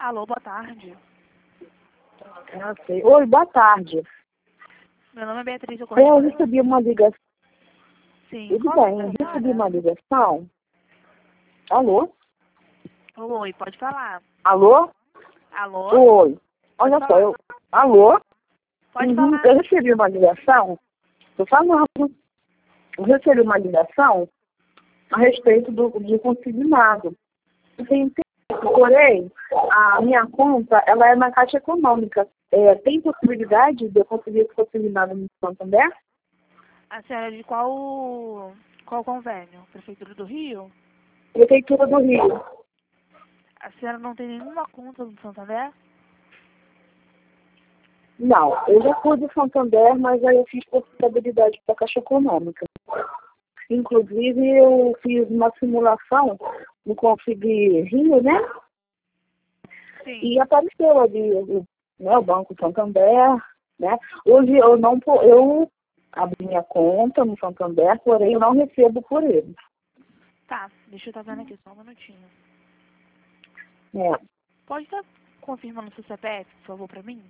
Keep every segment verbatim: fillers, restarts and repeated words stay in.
Alô, boa tarde. Ah, sei. Oi, boa tarde. Meu nome é Beatriz, eu Eu correspondo... recebi uma ligação. Sim, Tudo qual bem, é a eu senhora? recebi uma ligação. Alô? Oi, pode falar. Alô? Alô? Oi. Olha Pode só, falar. eu... Alô? Pode Uhum, falar. eu recebi uma ligação. Tô falando. Eu recebi uma ligação a respeito do, do consignado. Eu tenho tempo, porém, a minha conta, ela é na Caixa Econômica. É, tem possibilidade de eu conseguir esse consignado no Santander? A senhora é de qual, qual convênio? Prefeitura do Rio? Prefeitura do Rio. A senhora não tem nenhuma conta no Santander? Não, eu já fui do Santander, mas aí eu fiz possibilidade para a Caixa Econômica. Inclusive, eu fiz uma simulação no Consegui Rio, né? Sim. E apareceu ali o, né, o Banco Santander, né? Hoje eu não po- eu abri minha conta no Santander, porém eu não recebo por ele. Tá, deixa eu estar vendo aqui, só um minutinho. É. Pode estar confirmando o seu C P F, por favor, pra mim?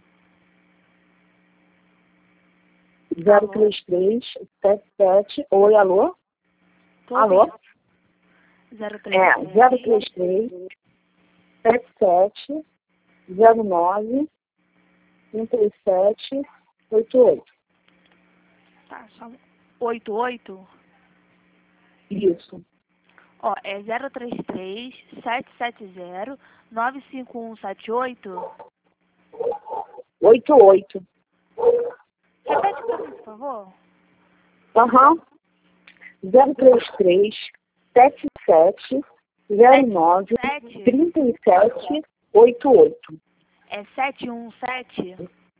zero três três sete sete. Oi, alô? Tô Alô? ouvindo. zero três É, três. zero três três sete sete zero nove trinta e sete oitenta e oito. Tá, só um- oito oito. Isso. Ó, é zero três três sete sete zero nove cinco um sete oito. oitenta e oito. Repete pra mim, por favor. Aham. zero três três sete sete zero nove sete trinta e sete oitenta e oito. é sete um sete.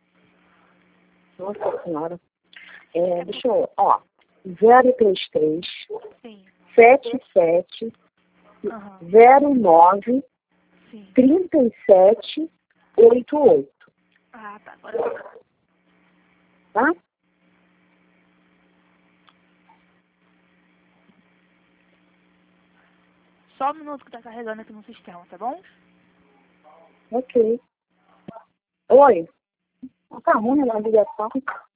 Nossa Senhora. É, deixa eu... Ó. zero três três Sim. sete sete Aham. zero nove Sim. trinta e sete oitenta e oito. Ah, tá. Agora. Tá? Só um minuto que tá carregando aqui no sistema, tá bom? Ok. Oi. Tá ruim a ligação.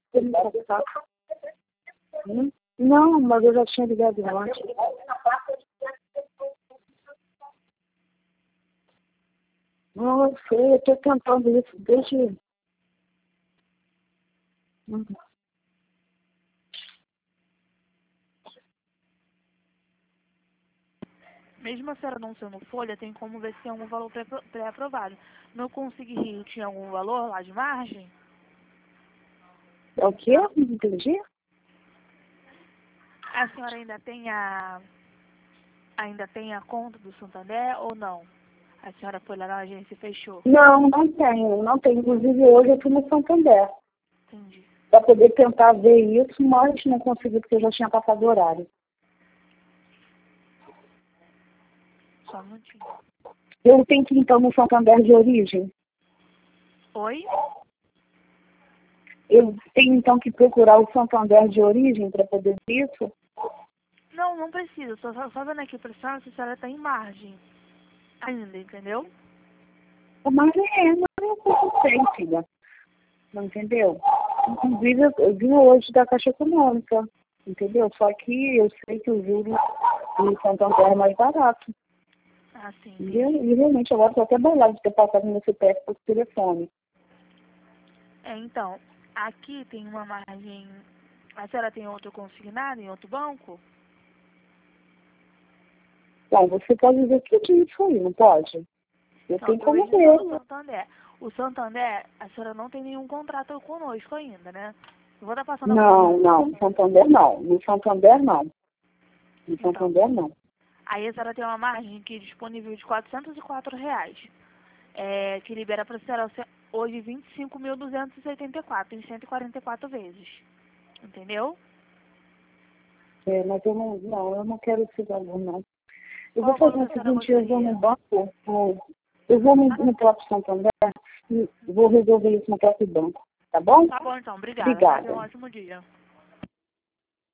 Hum? Não, mas eu já tinha ligado antes. Não, eu sei, eu tô tentando isso desde... Uhum. Mesmo a senhora não sendo folha, tem como ver se tem algum valor pré- pré-aprovado. No Consegui Rio tinha algum valor lá de margem? É o quê? Não entendi? A senhora ainda tem a ainda tem a conta do Santander ou não? A senhora foi lá na agência e fechou? Não, não tenho, não tenho. Inclusive hoje eu fui no Santander Entendi. para poder tentar ver isso, mas não consegui porque eu já tinha passado o horário. Só um minutinho. Eu tenho que ir então no Santander de origem. Oi? Eu tenho então que procurar o Santander de origem para poder ver isso. Não, não precisa. Só, só, só vendo aqui pra senhora se a senhora tá em margem ainda, entendeu? Mas é, mas eu não sei, filha. Não entendeu? Inclusive eu eu vim hoje da Caixa Econômica, entendeu? Só que eu sei que o juro do Santander é mais barato. Ah, sim. E, eu- e realmente agora estou até bolado de ter passado meu C P F por telefone. É, então, aqui tem uma margem... A senhora tem outro consignado em outro banco? Bom, você pode ver tudo isso aí, não pode? Eu Não, tenho eu como vejo só no ver. Santander. O Santander, a senhora não tem nenhum contrato conosco ainda, né? Eu vou estar passando a Não, não, no Santander não. No Santander não. No Então, Santander não. aí a senhora tem uma margem aqui disponível de quatrocentos e quatro reais, é, que libera para a senhora se- hoje vinte e cinco mil duzentos e oitenta e quatro em cento e quarenta e quatro vezes. Entendeu? É, mas eu não, não, eu não quero esse valor, não. Eu Qual vou o valor fazer que o a senhora seguinte, eu vou gostaria? no banco, no- eu vou no, no próprio Santander e vou resolver isso no próprio banco, tá bom? Tá bom, então. Obrigada. Tenha um Obrigada. ótimo dia.